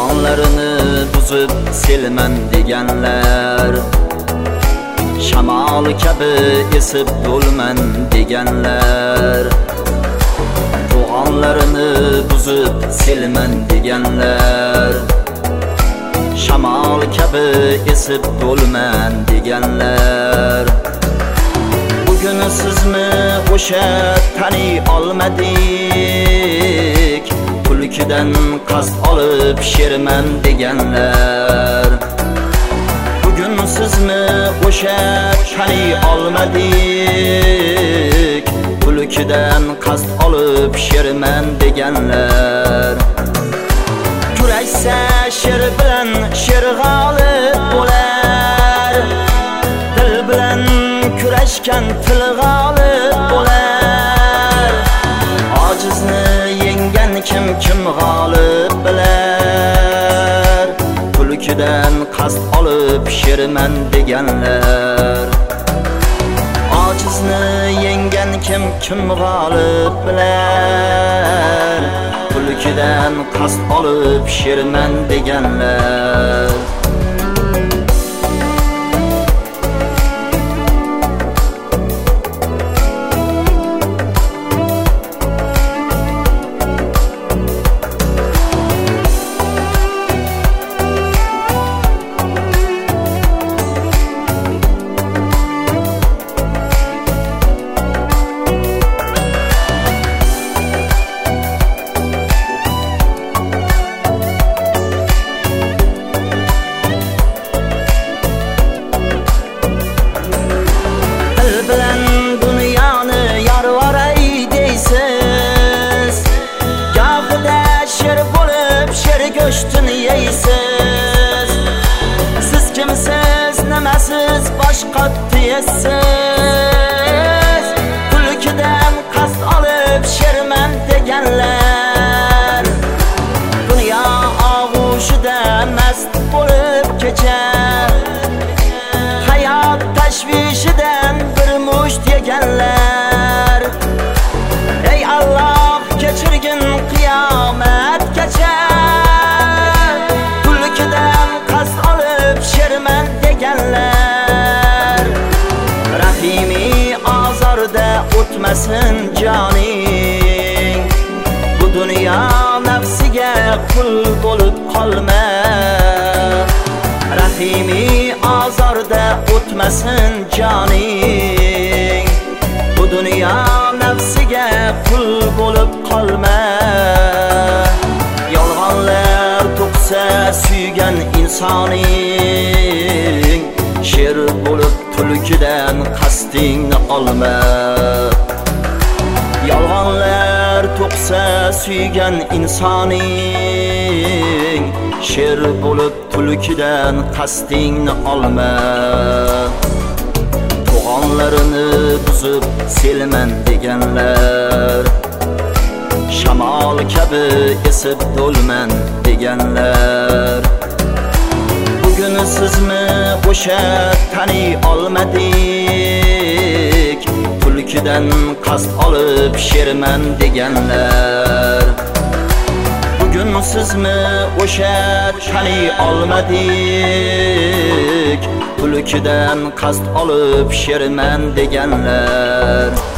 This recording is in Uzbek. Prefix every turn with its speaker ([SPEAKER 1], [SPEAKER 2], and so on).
[SPEAKER 1] to'g'onlarini buzib selman deganlar, shamol kabi esib do'lman deganlar. To'g'onlarini buzib selman deganlar, shamol kabi esib do'lman deganlar. Bugun sizmi o'sha tani olmadik, kulkidan qasd olib sherman deganlar. Bugun sizmi o'sha tani olmadik, kulkidan qasd olib sherman deganlar. Kurashsa sher bilan sher g'olib bo'lar, dil bilan kurashgan til g'olib bo'lar. Ojizni yenggan kim g'olib bilar, kulkidan qasd olib sherman deganlar. Ojizni yenggan kim g'olib bilar, kulkidan qasd olib sherman deganlar. Go'shtini yeysiz, siz kimsiz, nimasiz, boshqa tiyasiz. Kulkidan qasd olib sherman deganlar, dunyo og'ushida mast bo'lib kechar, hayot tashvishidan bir musht yeganlar. Ey Alloh kechirgin qiyomatgacha, Rahimiy azorda o'tmasin joning, bu dunyo nafsiga qul bo'lib qolma. Rahimiy azorda o'tmasin joning, bu dunyo nafsiga qul bo'lib qolma. Yolg'onlar to'qsa suygan insoning, sher bo'lib tulkidan qasdingni olma. Yolg'onlar to'qsa suygan insoning, sher bo'lib tulkidan qasdingni olma. To'g'onlarini buzib selman deganlar, shamol kabi esib do'lman deganlar. Bugun sizmi o'sha tani olmadik, kulkidan qasd olib sherman deganlar. Bugun sizmi o'sha tani olmadik, kulkidan qasd olib sherman deganlar.